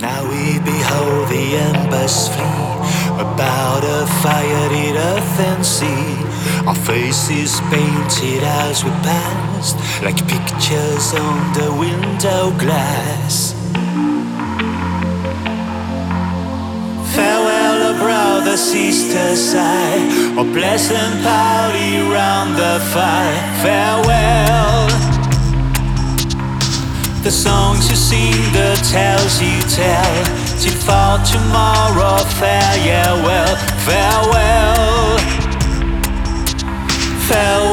Now we behold the embers flee, about a fire lit earth and sea. Our faces painted as we passed, like pictures on the window glass. Farewell, oh brother, sister, sigh, a pleasant party round the fire. Farewell. The songs you sing, the tales you tell, till for tomorrow, farewell, farewell, farewell.